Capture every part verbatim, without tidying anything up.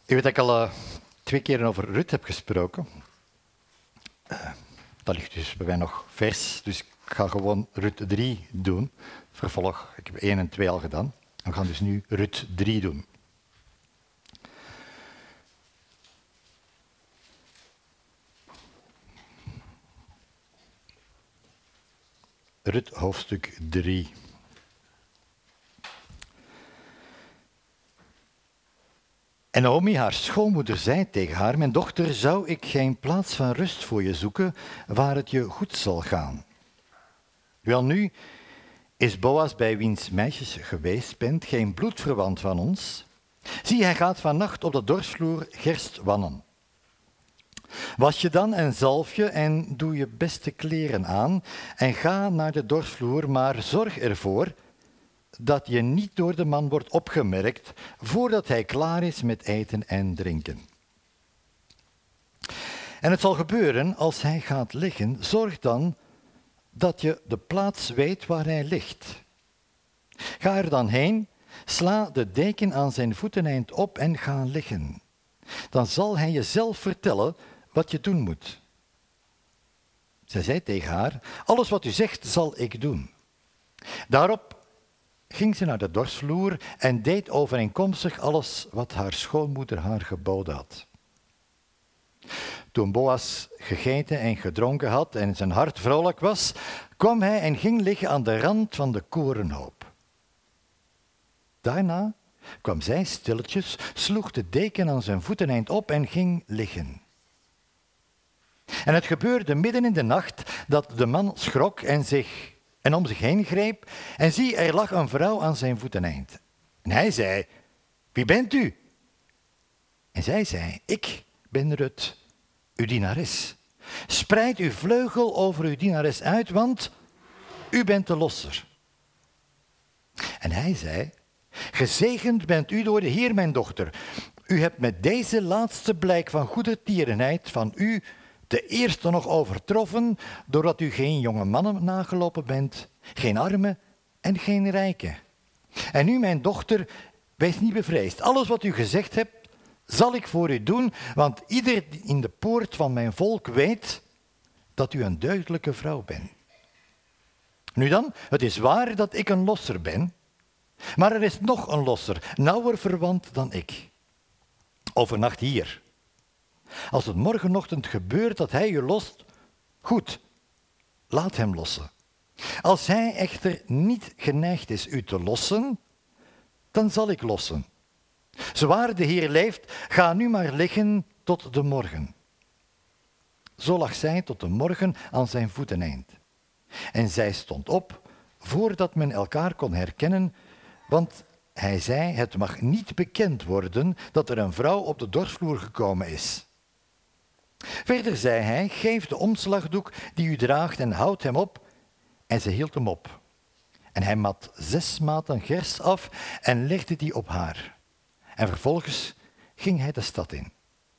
Je weet dat ik al uh, twee keer over Rut heb gesproken. Uh, dat ligt dus bij mij nog vers, dus ik ga gewoon Rut drie doen. Vervolg, ik heb één en twee al gedaan. We gaan dus nu Rut drie doen. Rut hoofdstuk drie. En Naomi, haar schoonmoeder, zei tegen haar: mijn dochter, zou ik geen plaats van rust voor je zoeken waar het je goed zal gaan? Wel nu is Boas, bij wiens meisjes je geweest bent, geen bloedverwant van ons. Zie, hij gaat vannacht op de dorpsvloer gerst wannen. Was je dan en zalf je en doe je beste kleren aan en ga naar de dorpsvloer, maar zorg ervoor dat je niet door de man wordt opgemerkt voordat hij klaar is met eten en drinken. En het zal gebeuren, als hij gaat liggen, zorg dan dat je de plaats weet waar hij ligt. Ga er dan heen, sla de deken aan zijn voeteneind op en ga liggen. Dan zal hij je zelf vertellen wat je doen moet. Zij zei tegen haar: alles wat u zegt zal ik doen. Daarop ging ze naar de dorpsvloer en deed overeenkomstig alles wat haar schoonmoeder haar geboden had. Toen Boas gegeten en gedronken had en zijn hart vrolijk was, kwam hij en ging liggen aan de rand van de korenhoop. Daarna kwam zij stilletjes, sloeg de deken aan zijn voeteneind op en ging liggen. En het gebeurde midden in de nacht dat de man schrok en zich en om zich heen greep, en zie, er lag een vrouw aan zijn voeteneind. En hij zei: wie bent u? En zij zei: ik ben Rut, uw dienares. Spreid uw vleugel over uw dienares uit, want u bent de losser. En hij zei: gezegend bent u door de Heer, mijn dochter. U hebt met deze laatste blijk van goede tierenheid van u de eerste nog overtroffen, doordat u geen jonge mannen nagelopen bent, geen arme en geen rijke. En nu, mijn dochter, wees niet bevreesd. Alles wat u gezegd hebt, zal ik voor u doen, want ieder in de poort van mijn volk weet dat u een deugdelijke vrouw bent. Nu dan, het is waar dat ik een losser ben, maar er is nog een losser, nauwer verwant dan ik. Overnacht hier. Als het morgenochtend gebeurt dat hij u lost, goed, laat hem lossen. Als hij echter niet geneigd is u te lossen, dan zal ik lossen. Zowaar de Heer leeft, ga nu maar liggen tot de morgen. Zo lag zij tot de morgen aan zijn voeteneind. En zij stond op, voordat men elkaar kon herkennen, want hij zei: het mag niet bekend worden dat er een vrouw op de dorpsvloer gekomen is. Verder zei hij: geef de omslagdoek die u draagt en houd hem op. En ze hield hem op. En hij mat zes maten gerst af en legde die op haar. En vervolgens ging hij de stad in.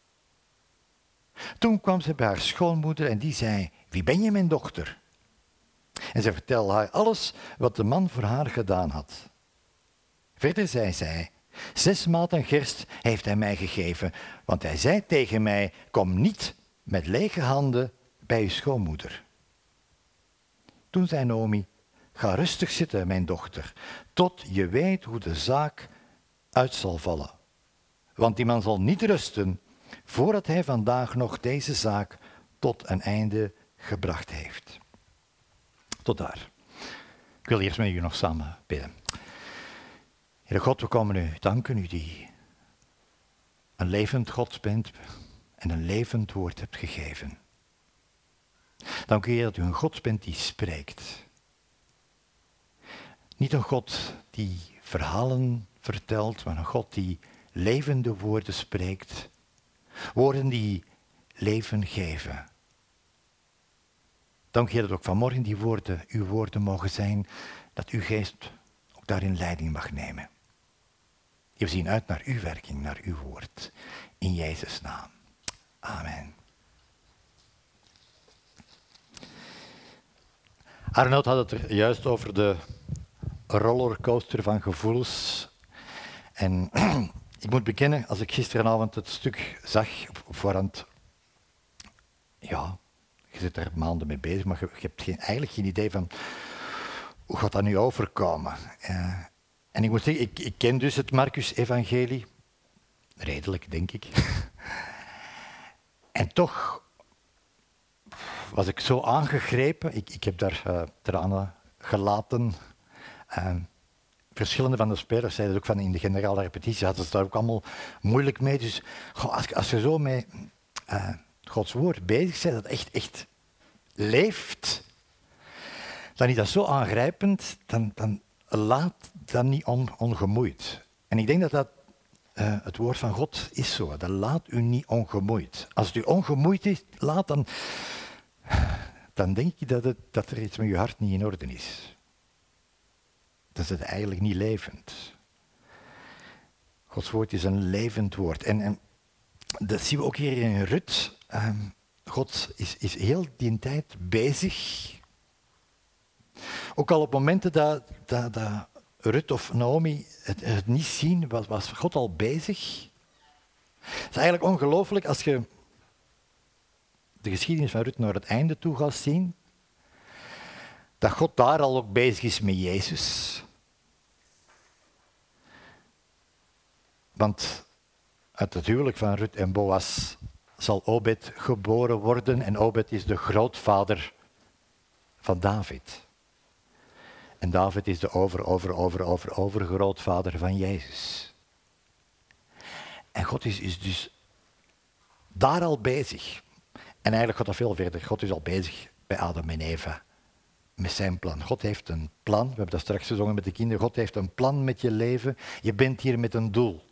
Toen kwam ze bij haar schoonmoeder en die zei: wie ben je, mijn dochter? En ze vertelde haar alles wat de man voor haar gedaan had. Verder zei zij: zes maten gerst heeft hij mij gegeven, want hij zei tegen mij: kom niet met lege handen bij uw schoonmoeder. Toen zei Naomi: ga rustig zitten, mijn dochter, tot je weet hoe de zaak uit zal vallen. Want die man zal niet rusten, voordat hij vandaag nog deze zaak tot een einde gebracht heeft. Tot daar. Ik wil eerst met u nog samen bidden. Heere God, we komen u danken, u die een levend God bent en een levend woord hebt gegeven. Dank u, Heer, dat u een God bent die spreekt. Niet een God die verhalen vertelt, maar een God die levende woorden spreekt. Woorden die leven geven. Dank u, Heer, dat ook vanmorgen die woorden uw woorden mogen zijn, dat uw geest ook daarin leiding mag nemen. We zien uit naar uw werking, naar uw woord. In Jezus' naam. Amen. Arnoud had het er juist over de rollercoaster van gevoelens. En Ik moet bekennen, als ik gisteravond het stuk zag op, op voorhand, ja, je zit er maanden mee bezig, maar je, je hebt geen, eigenlijk geen idee van hoe gaat dat nu overkomen. Uh, en ik moet zeggen, ik, ik ken dus het Marcus-evangelie, redelijk denk ik. En toch was ik zo aangegrepen, ik, ik heb daar uh, tranen gelaten. Uh, Verschillende van de spelers zeiden ook van in de generale repetitie hadden ze daar ook allemaal moeilijk mee. Dus goh, als, als je zo met uh, Gods woord bezig bent, dat echt, echt leeft, dan is dat zo aangrijpend, dan, dan laat dat niet on, ongemoeid. En ik denk dat dat uh, het woord van God is zo. Dat laat u niet ongemoeid. Als het u ongemoeid is, laat dan, dan denk je dat, het, dat er iets met je hart niet in orde is. Dat is het eigenlijk niet levend. Gods woord is een levend woord. En, en dat zien we ook hier in Rut. Um, God is, is heel die tijd bezig. Ook al op momenten dat, dat, dat Rut of Naomi het, het niet zien, was, was God al bezig. Het is eigenlijk ongelooflijk als je de geschiedenis van Rut naar het einde toe gaat zien, dat God daar al ook bezig is met Jezus. Want uit het huwelijk van Rut en Boas zal Obed geboren worden en Obed is de grootvader van David. En David is de over, over, over, over, overgrootvader van Jezus. En God is, is dus daar al bezig. En eigenlijk gaat dat veel verder. God is al bezig bij Adam en Eva. Met zijn plan. God heeft een plan. We hebben dat straks gezongen met de kinderen. God heeft een plan met je leven. Je bent hier met een doel.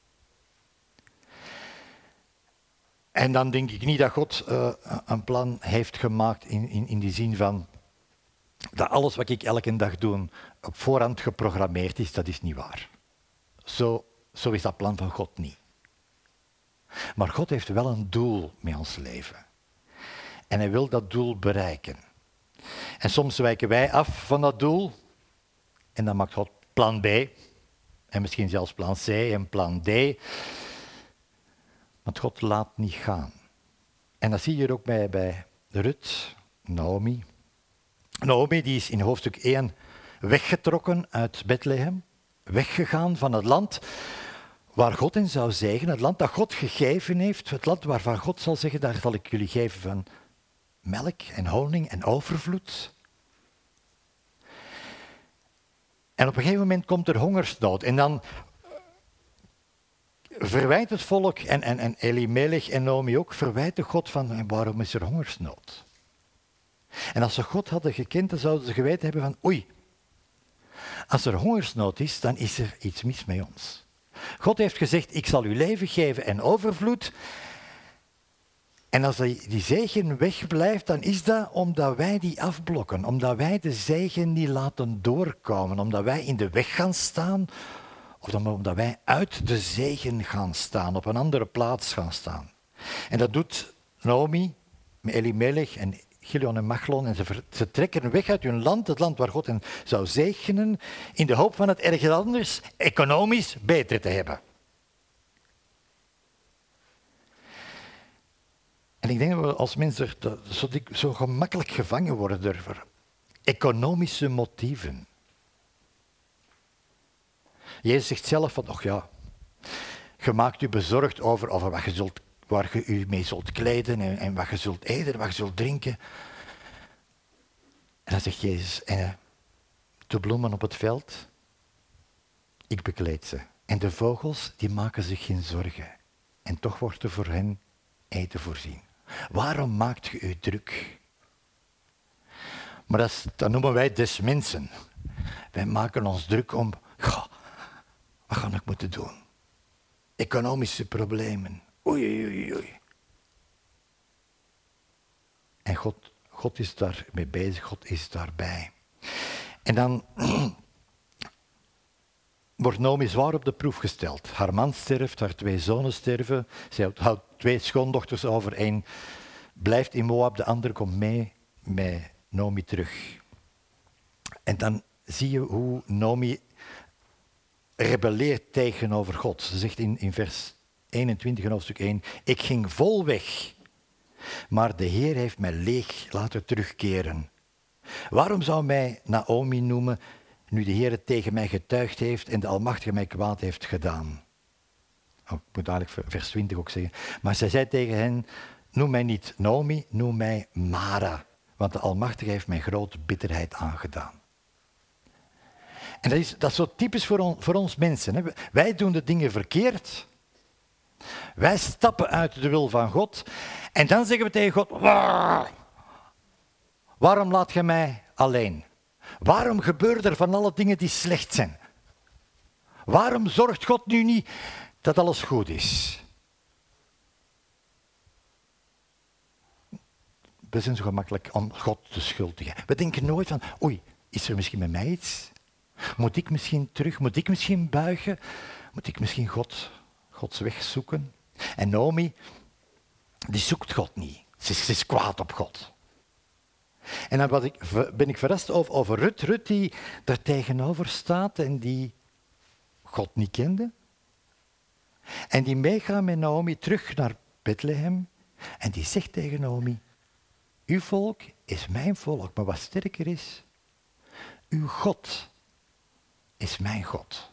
En dan denk ik niet dat God uh, een plan heeft gemaakt in, in, in die zin van dat alles wat ik elke dag doe op voorhand geprogrammeerd is. Dat is niet waar. Zo, zo is dat plan van God niet. Maar God heeft wel een doel met ons leven. En hij wil dat doel bereiken. En soms wijken wij af van dat doel. En dan maakt God plan B. En misschien zelfs plan C en plan D. Want God laat niet gaan. En dat zie je hier ook bij, bij Rut, Naomi. Naomi die is in hoofdstuk één weggetrokken uit Bethlehem. Weggegaan van het land waar God hen zou zegenen. Het land dat God gegeven heeft. Het land waarvan God zal zeggen, daar zal ik jullie geven van melk en honing en overvloed. En op een gegeven moment komt er hongersnood. En dan verwijt het volk, en, en, en Elimelech en Naomi ook, verwijten God van waarom is er hongersnood? En als ze God hadden gekend, dan zouden ze geweten hebben van oei, als er hongersnood is, dan is er iets mis met ons. God heeft gezegd, ik zal u leven geven en overvloed. En als die, die zegen wegblijft, dan is dat omdat wij die afblokken. Omdat wij de zegen niet laten doorkomen. Omdat wij in de weg gaan staan. Of omdat wij uit de zegen gaan staan. Op een andere plaats gaan staan. En dat doet Naomi met Elimelech en Chilion en Machlon. En ze, ver, ze trekken weg uit hun land. Het land waar God hen zou zegenen. In de hoop van het ergens anders economisch beter te hebben. En ik denk dat we als mensen er zo, zo gemakkelijk gevangen worden door economische motieven. Jezus zegt zelf van, och ja, je maakt u bezorgd over, over wat je zult, waar je u mee zult kleden en, en wat je zult eten, wat je zult drinken. En dan zegt Jezus, en de bloemen op het veld, ik bekleed ze. En de vogels, die maken zich geen zorgen. En toch wordt er voor hen eten voorzien. Waarom maakt je u druk? Maar dat, is, dat noemen wij des mensen. Wij maken ons druk om, goh, wat ga ik moeten doen? Economische problemen. Oei, oei, oei. En God, God is daarmee bezig, God is daarbij. En dan wordt Naomi zwaar op de proef gesteld. Haar man sterft, haar twee zonen sterven. Ze houdt twee schoondochters over. Eén blijft in Moab, de andere komt mee met Naomi terug. En dan zie je hoe Naomi rebelleert tegenover God. Ze zegt in, in vers eenentwintig in hoofdstuk één, ik ging vol weg, maar de Heer heeft mij leeg laten terugkeren. Waarom zou mij Naomi noemen, nu de Heer het tegen mij getuigd heeft en de Almachtige mij kwaad heeft gedaan? Oh, ik moet eigenlijk vers twintig ook zeggen. Maar zij zei tegen hen, noem mij niet Naomi, noem mij Mara, want de Almachtige heeft mij grote bitterheid aangedaan. En dat is, dat is zo typisch voor, on, voor ons mensen. Hè. Wij doen de dingen verkeerd. Wij stappen uit de wil van God. En dan zeggen we tegen God, waarom laat je mij alleen? Waarom gebeuren er van alle dingen die slecht zijn? Waarom zorgt God nu niet dat alles goed is? We zijn zo gemakkelijk om God de schuld te geven. We denken nooit van, oei, is er misschien met mij iets? Moet ik misschien terug? Moet ik misschien buigen? Moet ik misschien God, Gods weg zoeken? En Naomi, die zoekt God niet. Ze is, ze is kwaad op God. En dan was ik, ben ik verrast over, over Rut. Rut die daar tegenover staat en die God niet kende. En die meegaat met Naomi terug naar Bethlehem. En die zegt tegen Naomi, uw volk is mijn volk, maar wat sterker is, uw God is mijn God.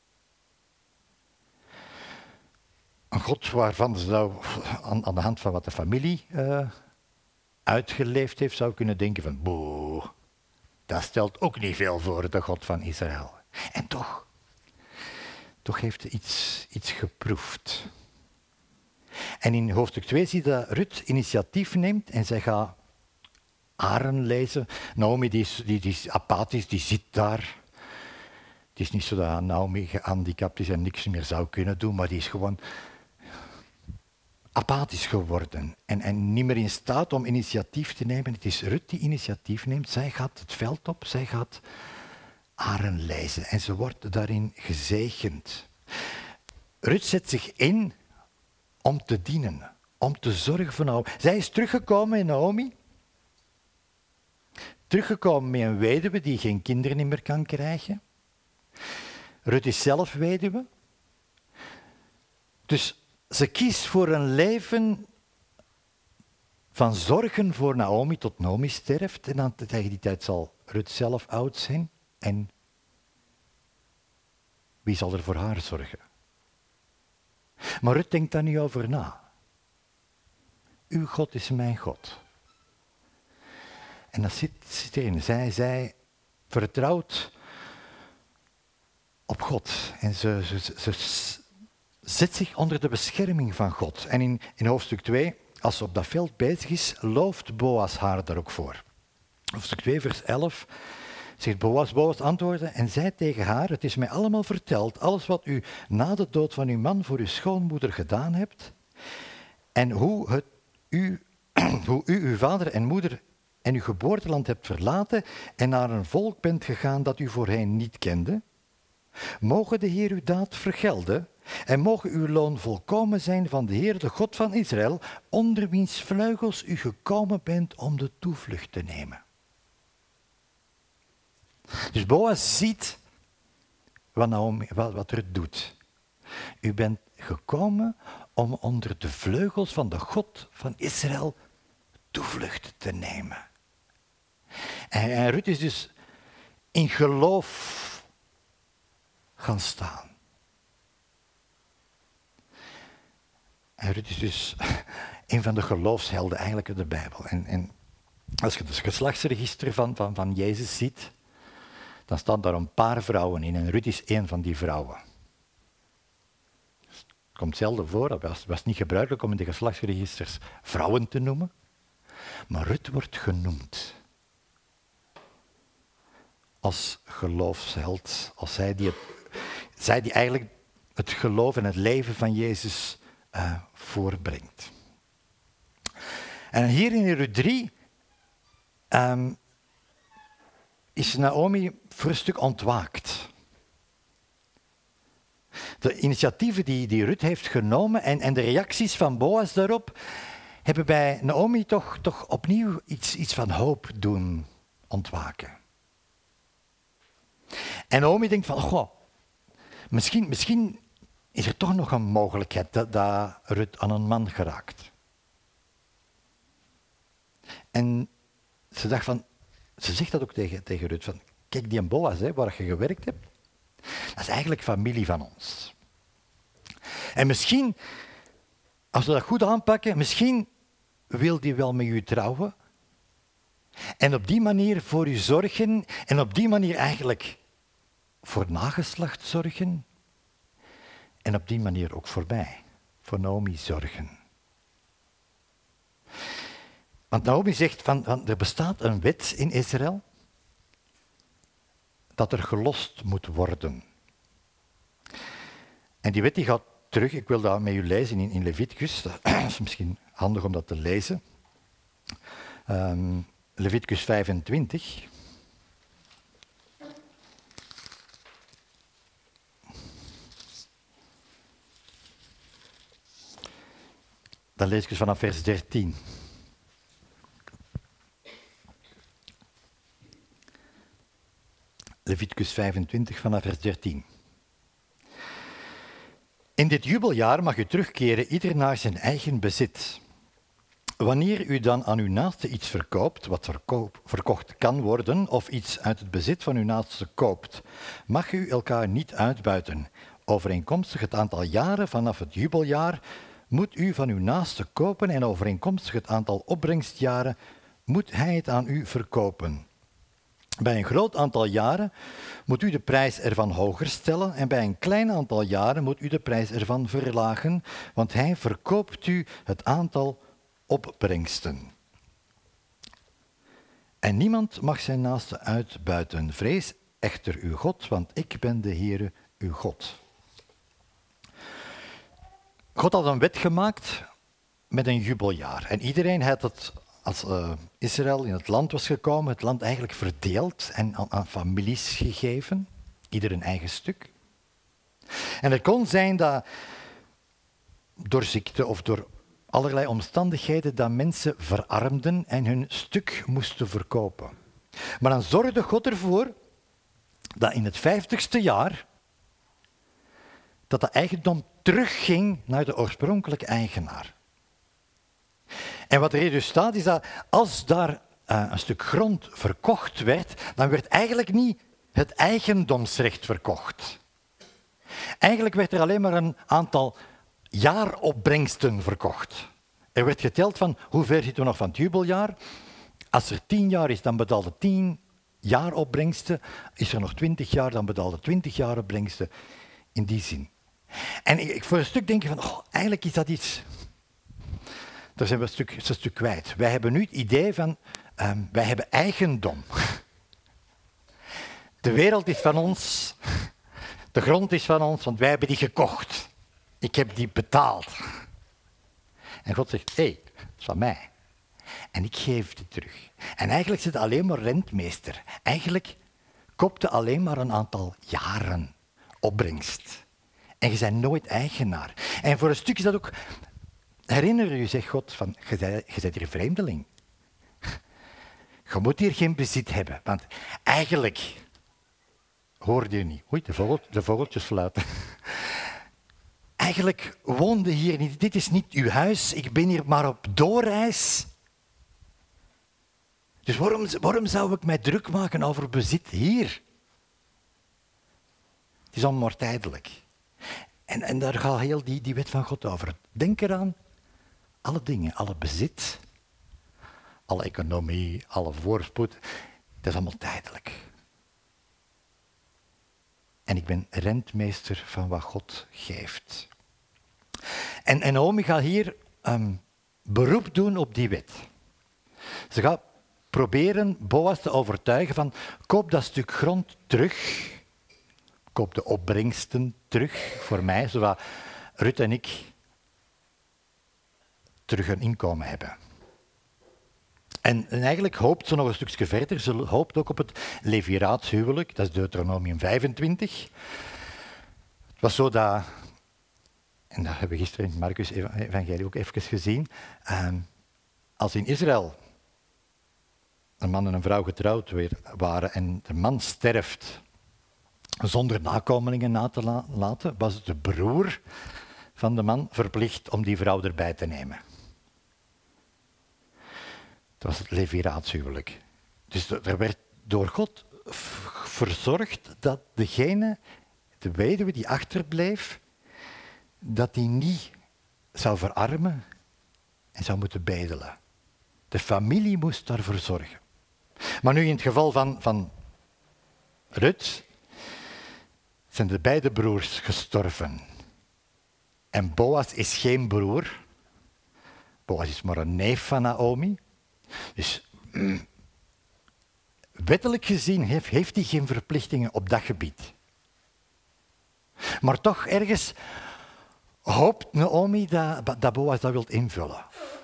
Een God waarvan ze nou aan, aan de hand van wat de familie uh, uitgeleefd heeft, zou kunnen denken van, boe, dat stelt ook niet veel voor, de God van Israël. En toch, toch heeft hij iets, iets geproefd. En in hoofdstuk twee zie je dat Rut initiatief neemt en zij gaat aren lezen. Naomi die is, die, die is apathisch, die zit daar. Het is niet zo dat Naomi gehandicapt is en niks meer zou kunnen doen, maar die is gewoon apathisch geworden en, en niet meer in staat om initiatief te nemen. Het is Rut die initiatief neemt. Zij gaat het veld op, zij gaat aren lezen en ze wordt daarin gezegend. Rut zet zich in om te dienen, om te zorgen voor Naomi. Zij is teruggekomen in Naomi. Teruggekomen met een weduwe die geen kinderen meer kan krijgen. Rut is zelf weduwe. Dus ze kiest voor een leven van zorgen voor Naomi tot Naomi sterft. En dan tegen die tijd zal Rut zelf oud zijn. En wie zal er voor haar zorgen? Maar Rut denkt daar niet over na. Uw God is mijn God. En dat zit, zit erin. Zij, zij vertrouwt op God. En ze, ze, ze, ze zet zich onder de bescherming van God. En in, in hoofdstuk twee, als ze op dat veld bezig is, looft Boas haar daar ook voor. Hoofdstuk twee, vers elf, zegt Boas, Boas antwoordde en zei tegen haar, het is mij allemaal verteld, alles wat u na de dood van uw man voor uw schoonmoeder gedaan hebt, en hoe, het, u, hoe u uw vader en moeder en uw geboorteland hebt verlaten en naar een volk bent gegaan dat u voorheen niet kende. Mogen de Heer uw daad vergelden en mogen uw loon volkomen zijn van de Heer, de God van Israël, onder wiens vleugels u gekomen bent om de toevlucht te nemen. Dus Boas ziet wat, Naomi, wat, wat Rut doet. U bent gekomen om onder de vleugels van de God van Israël toevlucht te nemen. En, en Rut is dus in geloof gaan staan. En Rut is dus een van de geloofshelden eigenlijk in de Bijbel. En, en als je het geslachtsregister van, van, van Jezus ziet, dan staan daar een paar vrouwen in. En Rut is één van die vrouwen. Het komt zelden voor, dat was, was niet gebruikelijk om in de geslachtsregisters vrouwen te noemen. Maar Rut wordt genoemd als geloofsheld, als zij die, het, zij die eigenlijk het geloof en het leven van Jezus uh, voorbrengt. En hier in Rut drie um, is Naomi voor een stuk ontwaakt. De initiatieven die, die Rut heeft genomen en, en de reacties van Boas daarop hebben bij Naomi toch, toch opnieuw iets, iets van hoop doen ontwaken. En Naomi denkt van, goh, misschien, misschien is er toch nog een mogelijkheid dat, dat Rut aan een man geraakt. En ze dacht van, ze zegt dat ook tegen, tegen Rut, van, kijk die Boas, hè, waar je gewerkt hebt, dat is eigenlijk familie van ons. En misschien, als we dat goed aanpakken, misschien wil die wel met u trouwen. En op die manier voor u zorgen en op die manier eigenlijk voor nageslacht zorgen. En op die manier ook voor mij, voor Naomi zorgen. Want Naomi zegt van, van er bestaat een wet in Israël dat er gelost moet worden. En die wet die gaat terug, ik wil dat met u lezen in, in Leviticus, dat is misschien handig om dat te lezen. Um, Leviticus vijfentwintig. Dan lees ik dus vanaf vers dertien. Leviticus vijfentwintig vanaf vers dertien. In dit jubeljaar mag u terugkeren ieder naar zijn eigen bezit. Wanneer u dan aan uw naaste iets verkoopt, wat verkoop, verkocht kan worden, of iets uit het bezit van uw naaste koopt, mag u elkaar niet uitbuiten. Overeenkomstig het aantal jaren vanaf het jubeljaar moet u van uw naaste kopen en overeenkomstig het aantal opbrengstjaren moet hij het aan u verkopen. Bij een groot aantal jaren moet u de prijs ervan hoger stellen en bij een klein aantal jaren moet u de prijs ervan verlagen, want hij verkoopt u het aantal opbrengsten. En niemand mag zijn naaste uitbuiten. Vrees echter uw God, want ik ben de Heere uw God. God had een wet gemaakt met een jubeljaar. En iedereen had het, als uh, Israël in het land was gekomen, het land eigenlijk verdeeld en aan, aan families gegeven. Ieder een eigen stuk. En het kon zijn dat door ziekte of door allerlei omstandigheden dat mensen verarmden en hun stuk moesten verkopen. Maar dan zorgde God ervoor dat in het vijftigste jaar dat dat eigendom terugging naar de oorspronkelijke eigenaar. En wat er hier dus staat is dat als daar uh, een stuk grond verkocht werd, dan werd eigenlijk niet het eigendomsrecht verkocht. Eigenlijk werd er alleen maar een aantal jaaropbrengsten verkocht. Er werd geteld van hoe ver zitten we nog van het jubeljaar. Als er tien jaar is, dan betaalde tien jaaropbrengsten. Is er nog twintig jaar, dan betaalde twintig jaaropbrengsten. In die zin. En ik, voor een stuk denk je van, oh, eigenlijk is dat iets. Daar zijn we een stuk, een stuk kwijt. Wij hebben nu het idee van, um, wij hebben eigendom. De wereld is van ons. De grond is van ons, want wij hebben die gekocht. Ik heb die betaald. En God zegt, hé, hey, dat is van mij. En ik geef die terug. En eigenlijk zit het alleen maar rentmeester. Eigenlijk koopte alleen maar een aantal jaren opbrengst. En je bent nooit eigenaar. En voor een stuk is dat ook... Herinner je, zegt God, van, je bent, je bent hier vreemdeling. Je moet hier geen bezit hebben, want eigenlijk hoorde je niet. Oei, de, vogel, de vogeltjes fluiten. Eigenlijk woonde hier niet. Dit is niet uw huis. Ik ben hier maar op doorreis. Dus waarom, waarom zou ik mij druk maken over bezit hier? Het is allemaal maar tijdelijk. En, en daar gaat heel die, die wet van God over. Denk eraan, alle dingen, alle bezit, alle economie, alle voorspoed, dat is allemaal tijdelijk. En ik ben rentmeester van wat God geeft. En, en Naomi gaat hier um, beroep doen op die wet. Ze gaat proberen Boas te overtuigen van, koop dat stuk grond terug. Koop de opbrengsten terug voor mij, zodat Rut en ik terug een inkomen hebben. En, en eigenlijk hoopt ze nog een stukje verder. Ze hoopt ook op het leviraatshuwelijk, dat is Deuteronomium vijfentwintig. Het was zo dat, en dat hebben we gisteren in het Marcus-evangelie ook even gezien, um, als in Israël een man en een vrouw getrouwd waren en de man sterft zonder nakomelingen na te la- laten, was de broer van de man verplicht om die vrouw erbij te nemen. Het was het leviraatshuwelijk. Dus er werd door God v- verzorgd dat degene, de weduwe die achterbleef, dat die niet zou verarmen en zou moeten bedelen. De familie moest daarvoor zorgen. Maar nu in het geval van, van Rut zijn de beide broers gestorven. En Boas is geen broer. Boas is maar een neef van Naomi. Dus mm, wettelijk gezien heeft, heeft hij geen verplichtingen op dat gebied. Maar toch ergens hoopt Naomi dat, dat Boas dat wil invullen.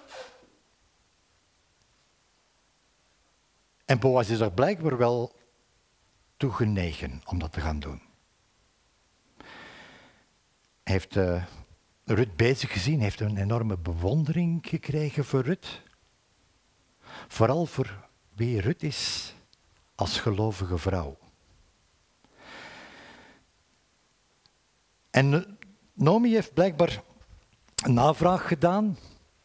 En Boas is er blijkbaar wel toe genegen om dat te gaan doen. Hij heeft uh, Rut bezig gezien, heeft een enorme bewondering gekregen voor Rut. Vooral voor wie Rut is als gelovige vrouw. En Naomi heeft blijkbaar een navraag gedaan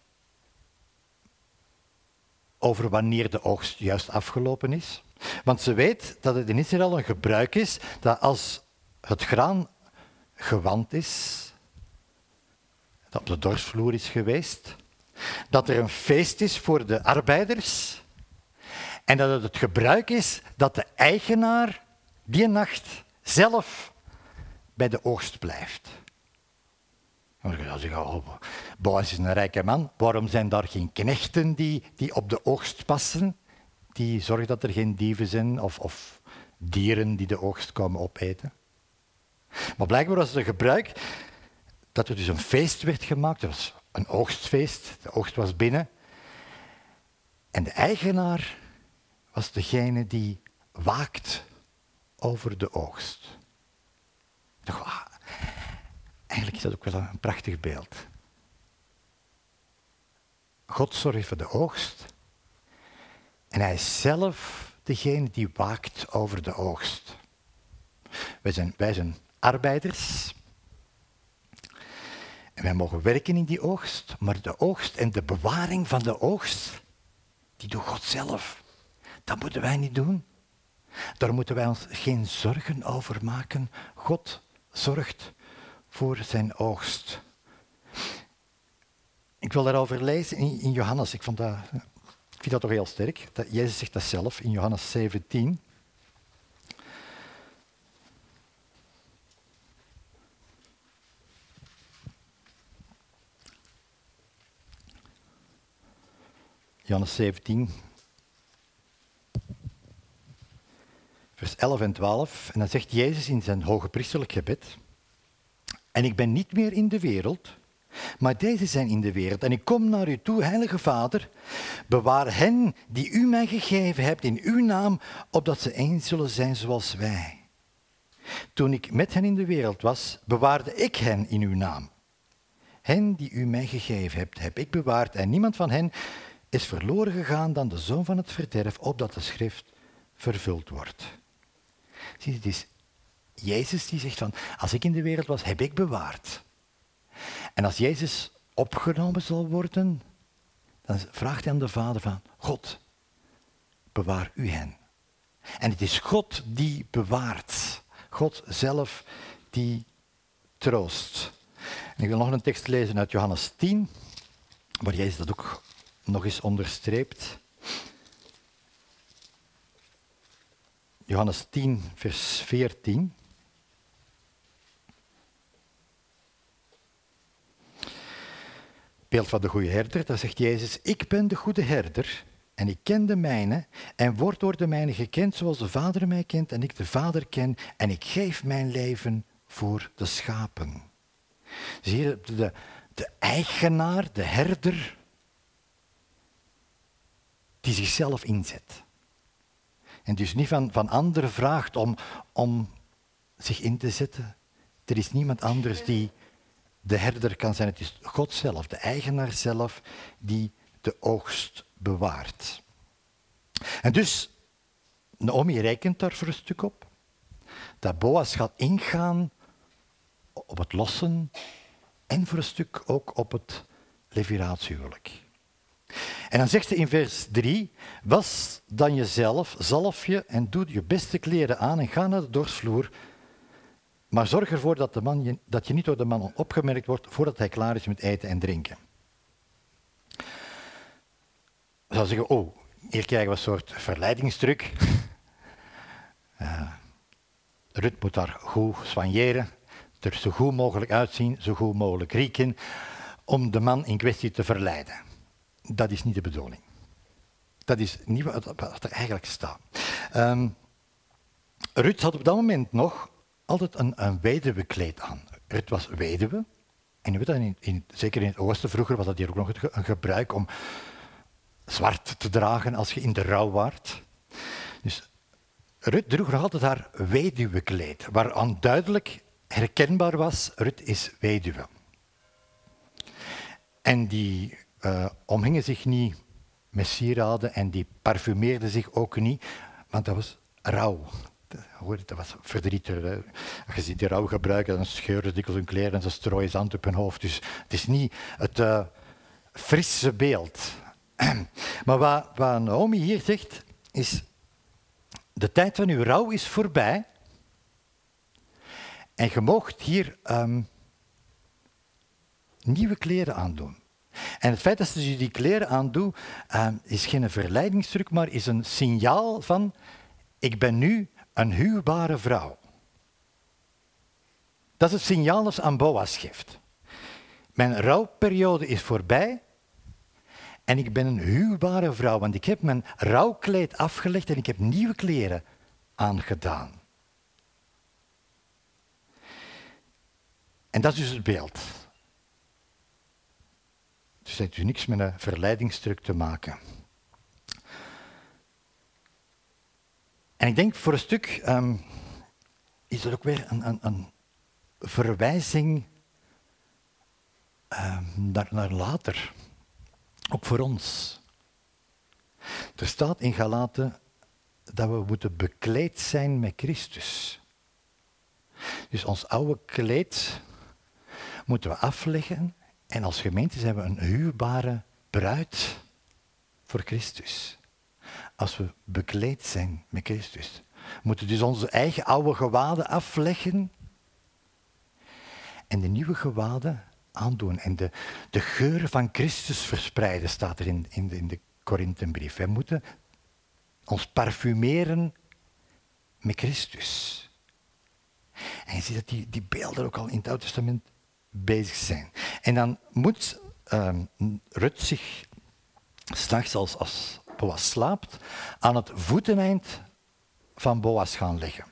over wanneer de oogst juist afgelopen is. Want ze weet dat het in Israël een gebruik is dat als het graan gewand is, dat op de dorsvloer is geweest, dat er een feest is voor de arbeiders en dat het het gebruik is dat de eigenaar die nacht zelf bij de oogst blijft. Dan zou je zeggen, oh, Boas is een rijke man, waarom zijn daar geen knechten die, die op de oogst passen, die zorgen dat er geen dieven zijn of, of dieren die de oogst komen opeten? Maar blijkbaar was het een gebruik dat er dus een feest werd gemaakt. Er was een oogstfeest, de oogst was binnen. En de eigenaar was degene die waakt over de oogst. Ik dacht, ah, eigenlijk is dat ook wel een prachtig beeld. God zorgt voor de oogst. En hij is zelf degene die waakt over de oogst. Wij zijn, wij zijn arbeiders. En wij mogen werken in die oogst. Maar de oogst en de bewaring van de oogst, die doet God zelf. Dat moeten wij niet doen. Daar moeten wij ons geen zorgen over maken. God zorgt voor zijn oogst. Ik wil daarover lezen in, in Johannes. Ik, vond dat, ik vind dat toch heel sterk. Dat, Jezus zegt dat zelf in Johannes zeventien. Johannes zeventien, vers elf en twaalf. En dan zegt Jezus in zijn hoge priesterlijk gebed: en ik ben niet meer in de wereld, maar deze zijn in de wereld. En ik kom naar u toe, heilige Vader, bewaar hen die u mij gegeven hebt in uw naam, opdat ze één zullen zijn zoals wij. Toen ik met hen in de wereld was, bewaarde ik hen in uw naam. Hen die u mij gegeven hebt, heb ik bewaard, en niemand van hen is verloren gegaan dan de zoon van het verderf, opdat de schrift vervuld wordt. Zie je, het is Jezus die zegt van, als ik in de wereld was, heb ik bewaard. En als Jezus opgenomen zal worden, dan vraagt hij aan de Vader van, God, bewaar u hen. En het is God die bewaart. God zelf die troost. En ik wil nog een tekst lezen uit Johannes tien, waar Jezus dat ook nog eens onderstreept. Johannes tien, vers veertien. Beeld van de goede herder, daar zegt Jezus, ik ben de goede herder en ik ken de mijne en word door de mijne gekend zoals de Vader mij kent en ik de Vader ken en ik geef mijn leven voor de schapen. Zie je, de, de eigenaar, de herder, die zichzelf inzet. En dus niet van, van anderen vraagt om, om zich in te zetten. Er is niemand anders die de herder kan zijn. Het is God zelf, de eigenaar zelf, die de oogst bewaart. En dus, Naomi rekent daar voor een stuk op, dat Boas gaat ingaan op het lossen en voor een stuk ook op het leviratiehuwelijk. En dan zegt ze in vers drie, was dan jezelf, zalf je en doe je beste kleren aan en ga naar de dorsvloer, maar zorg ervoor dat, de man je, dat je niet door de man opgemerkt wordt voordat hij klaar is met eten en drinken. Je zou zeggen, oh, hier krijgen we een soort verleidingstruc. Uh, Rut moet daar goed soigneren, er zo goed mogelijk uitzien, zo goed mogelijk rieken, om de man in kwestie te verleiden. Dat is niet de bedoeling. Dat is niet wat er eigenlijk staat. Um, Rut had op dat moment nog altijd een, een weduwekleed aan. Rut was weduwe. En je weet dat in, in, zeker in het oosten vroeger was dat hier ook nog een gebruik om zwart te dragen als je in de rouw waart. Dus Rut droeg nog altijd haar weduwekleed, waaraan duidelijk herkenbaar was, Rut is weduwe. En die uh, omhingen zich niet met sieraden en die parfumeerden zich ook niet, want dat was rouw. Dat was verdriet. Als je ziet die rouw gebruiken, dan scheuren ze dikwijls hun kleren en ze strooien zand op hun hoofd. Dus het is niet het uh, frisse beeld. Maar wat, wat Naomi hier zegt, is de tijd van uw rouw is voorbij en je moogt hier um, nieuwe kleren aandoen. En het feit dat ze die kleren aandoen, um, is geen verleidingstruc, maar is een signaal van ik ben nu een huwbare vrouw. Dat is het signaal dat ze aan Boas geeft. Mijn rouwperiode is voorbij en ik ben een huwbare vrouw, want ik heb mijn rouwkleed afgelegd en ik heb nieuwe kleren aangedaan. En dat is dus het beeld. Dus het heeft dus niks met een verleidingstruc te maken. En ik denk voor een stuk um, is er ook weer een, een, een verwijzing um, naar, naar later. Ook voor ons. Er staat in Galaten dat we moeten bekleed zijn met Christus. Dus ons oude kleed moeten we afleggen en als gemeente zijn we een huwbare bruid voor Christus. Als we bekleed zijn met Christus. We moeten dus onze eigen oude gewaden afleggen en de nieuwe gewaden aandoen. En de, de geur van Christus verspreiden, staat er in, in de, in de Korintenbrief. Wij moeten ons parfumeren met Christus. En je ziet dat die, die beelden ook al in het Oude Testament bezig zijn. En dan moet um, Rut zich s'nachts als, als Boas slaapt, aan het voeteneind van Boas gaan leggen.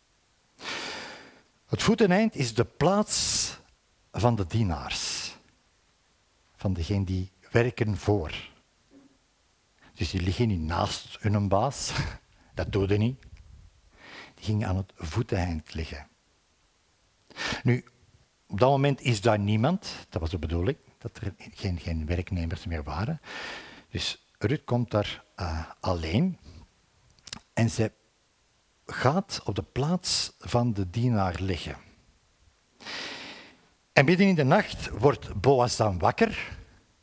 Het voeteneind is de plaats van de dienaars. Van degenen die werken voor. Dus die liggen niet naast hun baas. Dat doe je niet. Die gingen aan het voeteneind liggen. Nu, op dat moment is daar niemand. Dat was de bedoeling. Dat er geen, geen werknemers meer waren. Dus Rut komt daar uh, alleen. En zij gaat op de plaats van de dienaar liggen. En midden in de nacht wordt Boas dan wakker.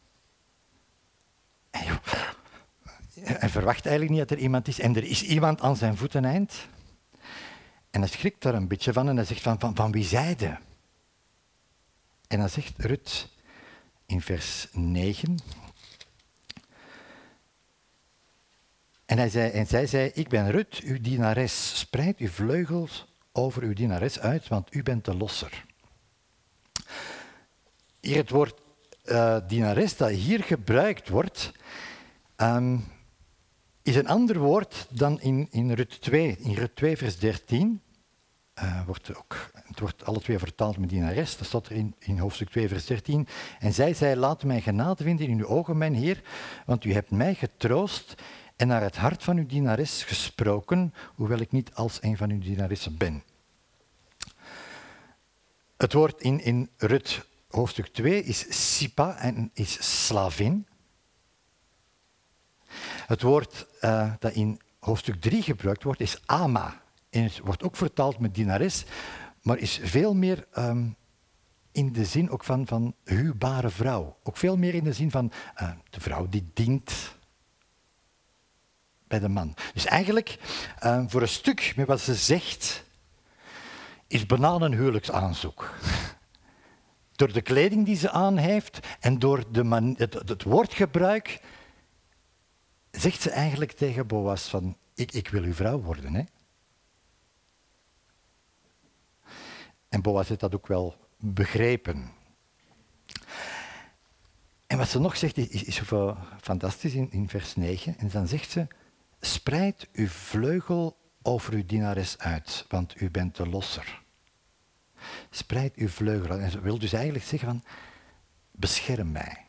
En hij verwacht eigenlijk niet dat er iemand is. En er is iemand aan zijn voeteneind. En hij schrikt daar een beetje van en hij zegt van, van, van wie zijde? En dan zegt Rut in vers negen. En, hij zei, en zij zei, ik ben Rut, uw dienares. Spreid uw vleugels over uw dienares uit, want u bent de losser. Hier het woord uh, dienares dat hier gebruikt wordt, um, is een ander woord dan in, in Rut twee. In Rut twee vers dertien uh, wordt ook, het wordt alle twee vertaald met dienares. Dat staat er in, in hoofdstuk twee vers dertien. En zij zei, laat mij genade vinden in uw ogen, mijn Heer, want u hebt mij getroost en naar het hart van uw dienares gesproken, hoewel ik niet als een van uw dienaressen ben. Het woord in, in Rut hoofdstuk twee is sipa en is slavin. Het woord uh, dat in hoofdstuk drie gebruikt wordt is ama en het wordt ook vertaald met dienares, maar is veel meer um, in de zin ook van, van huwbare vrouw. Ook veel meer in de zin van uh, de vrouw die dient bij de man. Dus eigenlijk, uh, voor een stuk met wat ze zegt, is bijna een huwelijksaanzoek. Door de kleding die ze aan heeft en door de man, het, het woordgebruik, zegt ze eigenlijk tegen Boas van, ik, ik wil uw vrouw worden. Hè? En Boas heeft dat ook wel begrepen. En wat ze nog zegt is, is zo fantastisch in, in vers negen. En dan zegt ze, spreid uw vleugel over uw dienares uit, want u bent de losser. Spreid uw vleugel. En ze wil dus eigenlijk zeggen van, bescherm mij.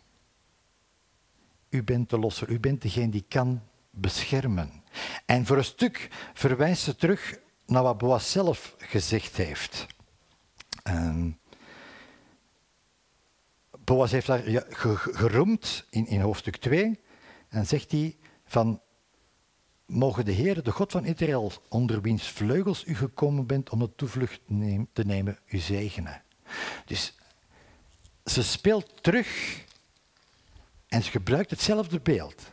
U bent de losser, u bent degene die kan beschermen. En voor een stuk verwijst ze terug naar wat Boas zelf gezegd heeft. Um, Boas heeft daar ja, geroemd in, in hoofdstuk twee. En zegt hij van, mogen de Heer, de God van Israël, onder wiens vleugels u gekomen bent om de toevlucht neem, te nemen, u zegenen. Dus ze speelt terug en ze gebruikt hetzelfde beeld.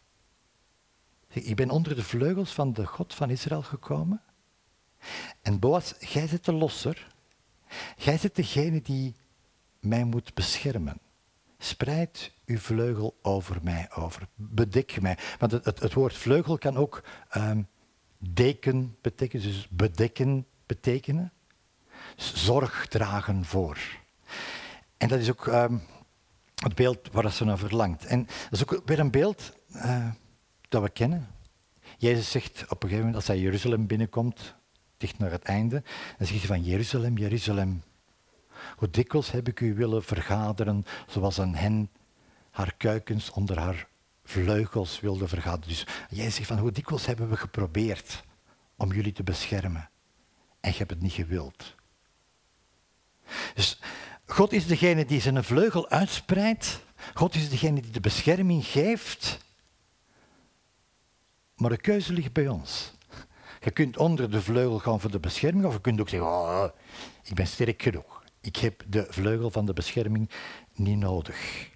Ik ben onder de vleugels van de God van Israël gekomen. En Boas, jij bent de losser. Jij bent degene die mij moet beschermen. Spreid uw vleugel over mij over. Bedek mij. Want het, het, het woord vleugel kan ook um, deken betekenen, dus bedekken betekenen. Zorg dragen voor. En dat is ook um, het beeld waar ze naar verlangt. En dat is ook weer een beeld uh, dat we kennen. Jezus zegt op een gegeven moment, als hij Jeruzalem binnenkomt, dicht naar het einde, dan zegt hij van Jeruzalem, Jeruzalem, hoe dikwijls heb ik u willen vergaderen, zoals een hen haar kuikens onder haar vleugels wilde vergaderen. Dus jij zegt van, hoe dikwijls hebben we geprobeerd om jullie te beschermen en je hebt het niet gewild. Dus God is degene die zijn vleugel uitspreidt. God is degene die de bescherming geeft. Maar de keuze ligt bij ons. Je kunt onder de vleugel gaan voor de bescherming, of je kunt ook zeggen, oh, ik ben sterk genoeg. Ik heb de vleugel van de bescherming niet nodig.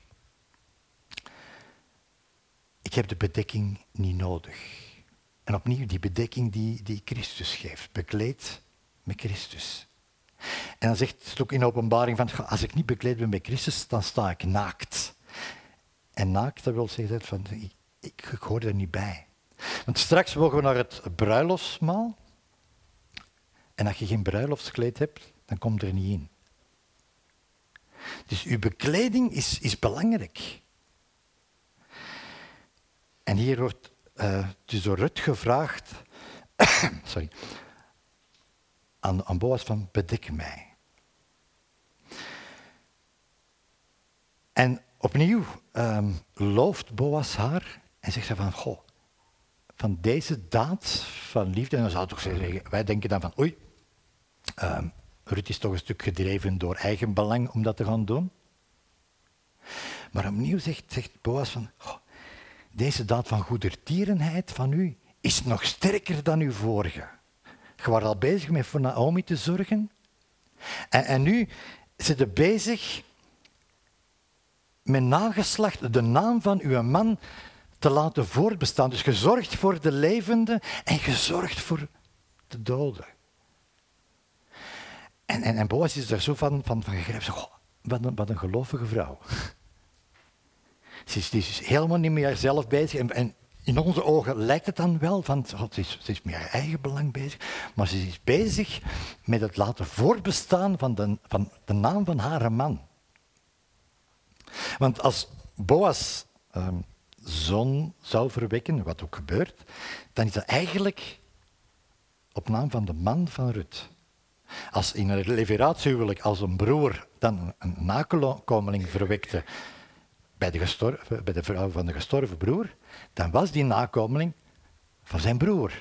Ik heb de bedekking niet nodig. En opnieuw die bedekking die, die Christus geeft, bekleed met Christus. En dan zegt het ook in de openbaring van, als ik niet bekleed ben met Christus, dan sta ik naakt. En naakt, dat wil zeggen, van, ik, ik, ik hoor er niet bij. Want straks mogen we naar het bruiloftsmaal. En als je geen bruiloftskleed hebt, dan komt er niet in. Dus uw bekleding is, is belangrijk. En hier wordt uh, dus door Rut gevraagd, sorry, aan, aan Boas van, bedek mij. En opnieuw um, looft Boas haar en zegt hij van, goh, van deze daad van liefde, en dan zou ik toch zeggen, wij denken dan van, oei, um, Rut is toch een stuk gedreven door eigen belang om dat te gaan doen. Maar opnieuw zegt, zegt Boas van, oh, deze daad van goedertierenheid van u is nog sterker dan uw vorige. Je was al bezig met voor Naomi te zorgen. En, en nu zit je bezig met nageslacht, de naam van uw man te laten voortbestaan. Dus je zorgt voor de levenden en je zorgt voor de doden. En, en, en Boas is er zo van, van, van gegrepen. Oh, wat, een, wat een gelovige vrouw. Ze is, is helemaal niet meer zelf bezig. En, en in onze ogen lijkt het dan wel, van oh, ze, is, ze is met haar eigen belang bezig. Maar ze is bezig met het laten voortbestaan van de, van de naam van haar man. Want als Boas um, zoon zou verwekken, wat ook gebeurt, dan is dat eigenlijk op naam van de man van Rut. Als in een leviratiehuwelijk, als een broer dan een nakomeling verwekte bij de, gestorven, bij de vrouw van de gestorven broer, dan was die nakomeling van zijn broer.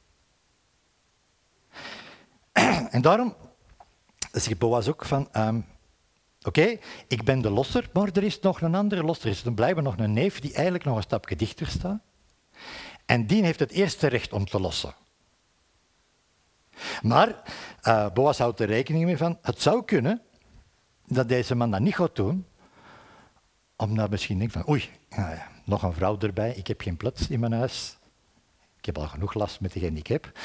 En daarom zegt Boas ook van, um, oké, okay, ik ben de losser, maar er is nog een andere losser. Er is blijkbaar nog een neef die eigenlijk nog een stapje dichter staat. En die heeft het eerste recht om te lossen. Maar uh, Boas houdt er rekening mee van, het zou kunnen dat deze man dat niet gaat doen, omdat misschien denkt van, oei, nou ja, nog een vrouw erbij, ik heb geen plaats in mijn huis. Ik heb al genoeg last met degene die ik heb.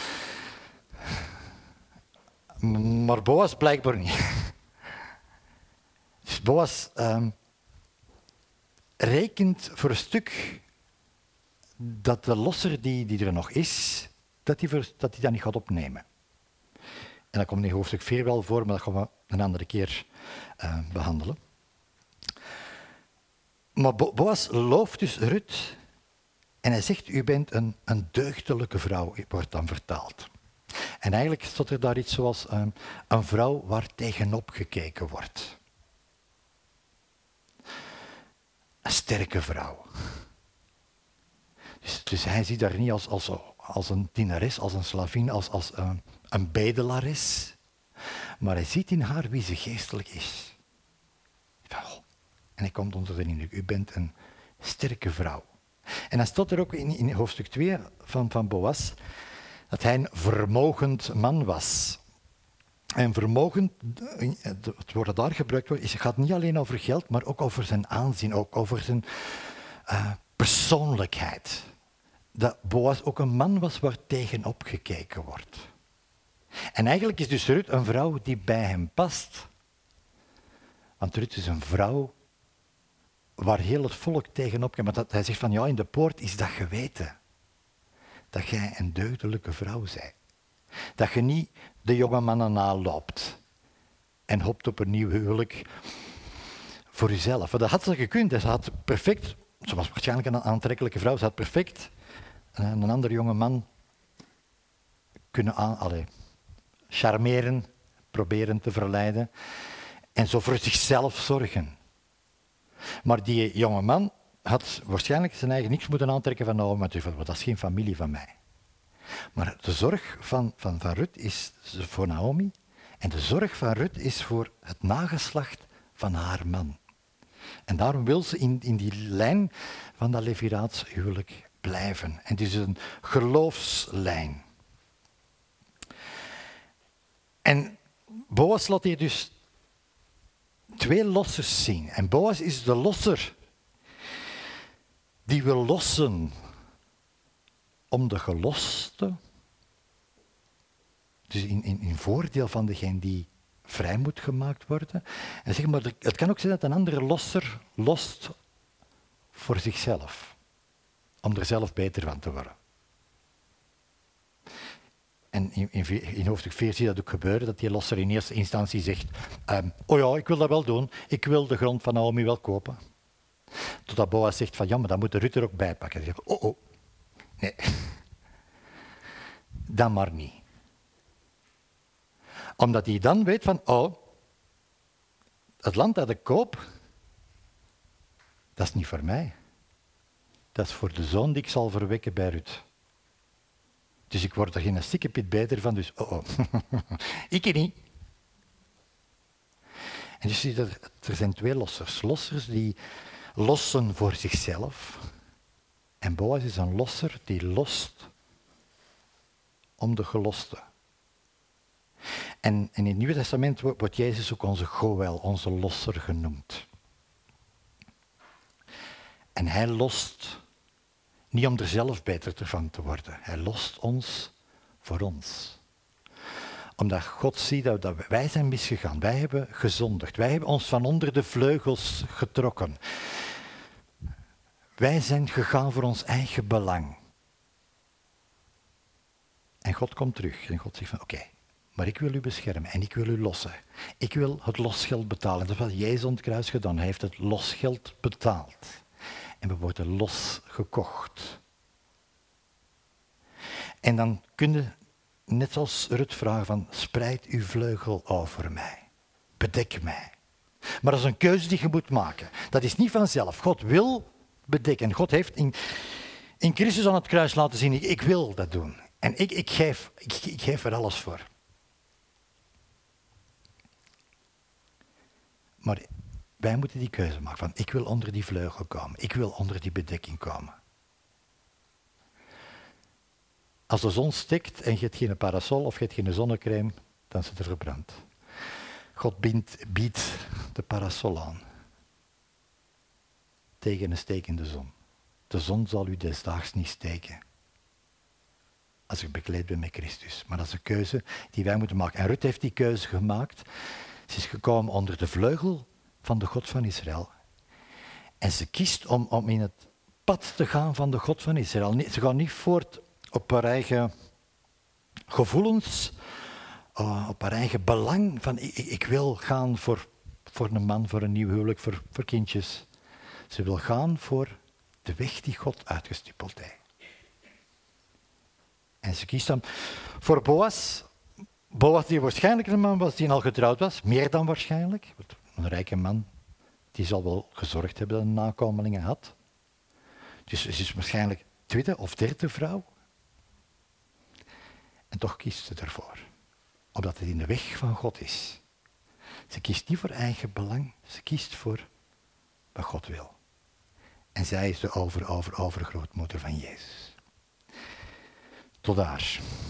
Maar Boas blijkbaar niet. Dus Boas um, rekent voor een stuk dat de losser die, die er nog is, dat die, voor, dat die dat niet gaat opnemen. En dat komt in hoofdstuk vier wel voor, maar dat gaan we een andere keer uh, behandelen. Maar Bo- Boas looft dus Rut en hij zegt, u bent een, een deugdelijke vrouw, wordt dan vertaald. En eigenlijk stond er daar iets zoals um, een vrouw waar tegenop gekeken wordt. Een sterke vrouw. Dus, dus hij ziet haar niet als, als, als een dienares, als een slavin, als, als een, een bedelares. Maar hij ziet in haar wie ze geestelijk is. En hij komt onder de indruk, u bent een sterke vrouw. En dan staat er ook in, in hoofdstuk twee van, van Boas dat hij een vermogend man was. En vermogend, het woord dat daar gebruikt wordt, is, het gaat niet alleen over geld, maar ook over zijn aanzien, ook over zijn uh, persoonlijkheid. Dat Boas ook een man was waar tegenop gekeken wordt. En eigenlijk is dus Rut een vrouw die bij hem past. Want Rut is een vrouw waar heel het volk tegenop kijkt. Maar dat hij zegt van, ja, in de poort is dat geweten. Dat jij een deugdelijke vrouw bent. Dat je niet de jonge mannen naloopt en hoopt op een nieuw huwelijk voor jezelf. Dat had ze gekund. Ze had perfect, ze was waarschijnlijk een aantrekkelijke vrouw, ze had perfect een, een andere jonge man kunnen aan, allez, charmeren, proberen te verleiden en zo voor zichzelf zorgen. Maar die jonge man had waarschijnlijk zijn eigen niks moeten aantrekken van nou, maar dat is geen familie van mij. Maar de zorg van, van, van Rut is voor Naomi en de zorg van Rut is voor het nageslacht van haar man. En daarom wil ze in, in die lijn van dat Leviraats huwelijk blijven. En het is een geloofslijn. En Boas laat hier dus twee lossers zien. En Boas is de losser die wil lossen om de geloste, dus in, in, in voordeel van degene die vrij moet gemaakt worden. En zeg maar, het kan ook zijn dat een andere losser lost voor zichzelf, om er zelf beter van te worden. En in, in, in hoofdstuk vier zie je dat ook gebeuren, dat die losser in eerste instantie zegt, um, oh ja, ik wil dat wel doen, ik wil de grond van Naomi wel kopen. Totdat Boas zegt van, ja, maar dan moet de Rut er ook bij pakken. Hij zegt, oh, oh, nee, dan maar niet. Omdat hij dan weet van, oh, het land dat ik koop, dat is niet voor mij. Dat is voor de zoon die ik zal verwekken bij Rut. Dus ik word er geen stikkepit beter van, dus oh, oh. ik niet. En dus zie je dat er zijn twee lossers. Lossers die lossen voor zichzelf. En Boas is een losser die lost om de geloste. En, en in het Nieuwe Testament wordt Jezus ook onze Goël, onze losser genoemd. En hij lost niet om er zelf beter van te worden. Hij lost ons voor ons. Omdat God ziet dat, dat wij zijn misgegaan. Wij hebben gezondigd. Wij hebben ons van onder de vleugels getrokken. Wij zijn gegaan voor ons eigen belang. En God komt terug. En God zegt van oké, okay, maar ik wil u beschermen en ik wil u lossen. Ik wil het losgeld betalen. Dat is wat Jezus aan het kruis gedaan. Hij heeft het losgeld betaald. En we worden losgekocht. En dan kun je, net als Rut, vragen van, spreid uw vleugel over mij. Bedek mij. Maar dat is een keuze die je moet maken. Dat is niet vanzelf. God wil bedekken. God heeft in, in Christus aan het kruis laten zien, ik, ik wil dat doen. En ik, ik, geef, ik, ik geef er alles voor. Maar wij moeten die keuze maken van, ik wil onder die vleugel komen. Ik wil onder die bedekking komen. Als de zon stikt en je hebt geen parasol of je hebt geen zonnecrème, dan is het er verbrand. God biedt, biedt de parasol aan. Tegen een stekende zon. De zon zal u desdaags niet steken. Als ik bekleed ben met Christus. Maar dat is een keuze die wij moeten maken. En Rut heeft die keuze gemaakt. Ze is gekomen onder de vleugel van de God van Israël. En ze kiest om, om in het pad te gaan van de God van Israël. Ze gaat niet voort op haar eigen gevoelens, uh, op haar eigen belang. Van ik, ik wil gaan voor, voor een man, voor een nieuw huwelijk, voor, voor kindjes. Ze wil gaan voor de weg die God uitgestippeld heeft. En ze kiest dan voor Boas. Boas die waarschijnlijk een man was die al getrouwd was, meer dan waarschijnlijk. Een rijke man, die zal wel gezorgd hebben dat hij nakomelingen had. Dus ze is waarschijnlijk tweede of derde vrouw. En toch kiest ze ervoor. Omdat het in de weg van God is. Ze kiest niet voor eigen belang, ze kiest voor wat God wil. En zij is de over, over, overgrootmoeder van Jezus. Tot daar.